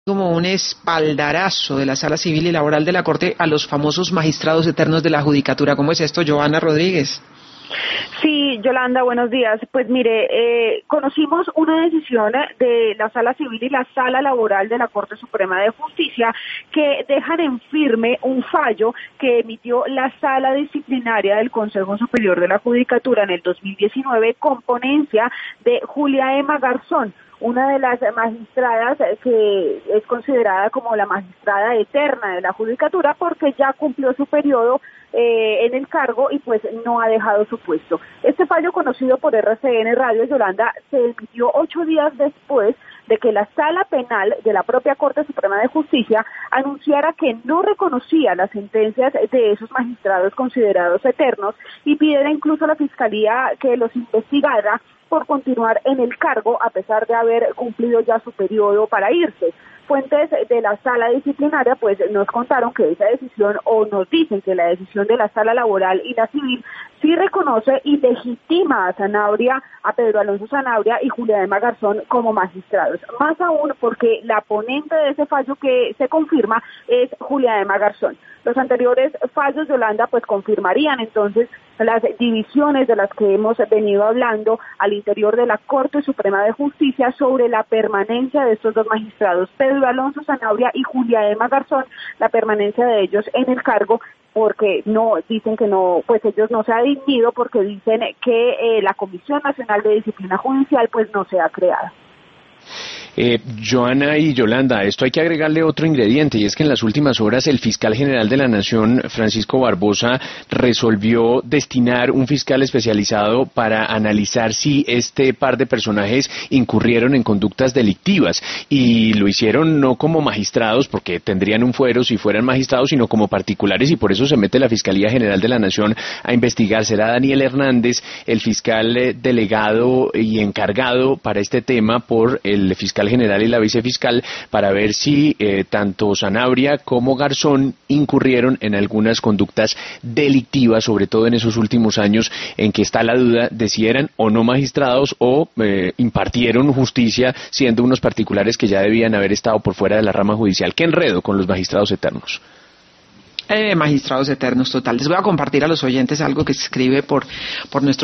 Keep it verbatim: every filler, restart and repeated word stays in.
como un espaldarazo de la Sala Civil y Laboral de la Corte a los famosos magistrados eternos de la Judicatura. ¿Cómo es esto, Johanna Rodríguez? Sí, Yolanda, buenos días. Pues mire, eh, conocimos una decisión de la Sala Civil y la Sala Laboral de la Corte Suprema de Justicia que dejan en firme un fallo que emitió la Sala Disciplinaria del Consejo Superior de la Judicatura en el dos mil diecinueve con ponencia de Julia Emma Garzón, una de las magistradas que es considerada como la magistrada eterna de la Judicatura porque ya cumplió su periodo eh, en el cargo y pues no ha dejado su puesto. Este fallo, conocido por R C N Radio, Yolanda, se emitió ocho días después de que la Sala Penal de la propia Corte Suprema de Justicia anunciara que no reconocía las sentencias de esos magistrados considerados eternos y pidiera incluso a la Fiscalía que los investigara por continuar en el cargo a pesar de haber cumplido ya su periodo para irse. Fuentes de la Sala Disciplinaria pues nos contaron que esa decisión, o nos dicen que la decisión de la Sala Laboral y la Civil sí reconoce y legitima a Sanabria, a Pedro Alonso Sanabria y Julia Emma Garzón como magistrados. Más aún porque la ponente de ese fallo que se confirma es Julia Emma Garzón. Los anteriores fallos, Yolanda, pues confirmarían entonces las divisiones de las que hemos venido hablando al interior de la Corte Suprema de Justicia sobre la permanencia de estos dos magistrados, Pedro Alonso Sanabria y Julia Emma Garzón, la permanencia de ellos en el cargo, porque no, dicen que no, pues ellos no se ha dimitido porque dicen que eh, la Comisión Nacional de Disciplina Judicial pues no se ha creado. Eh, Johanna y Yolanda, a esto hay que agregarle otro ingrediente, y es que en las últimas horas el fiscal general de la Nación, Francisco Barbosa, resolvió destinar un fiscal especializado para analizar si este par de personajes incurrieron en conductas delictivas, y lo hicieron no como magistrados, porque tendrían un fuero si fueran magistrados, sino como particulares, y por eso se mete la Fiscalía General de la Nación a investigar. Será Daniel Hernández el fiscal eh, delegado y encargado para este tema por el fiscal general y la vicefiscal, para ver si eh, tanto Sanabria como Garzón incurrieron en algunas conductas delictivas, sobre todo en esos últimos años en que está la duda de si eran o no magistrados o eh, impartieron justicia siendo unos particulares que ya debían haber estado por fuera de la rama judicial. ¿Qué enredo con los magistrados eternos? Eh, magistrados eternos, total. Les voy a compartir a los oyentes algo que se escribe por, por nuestro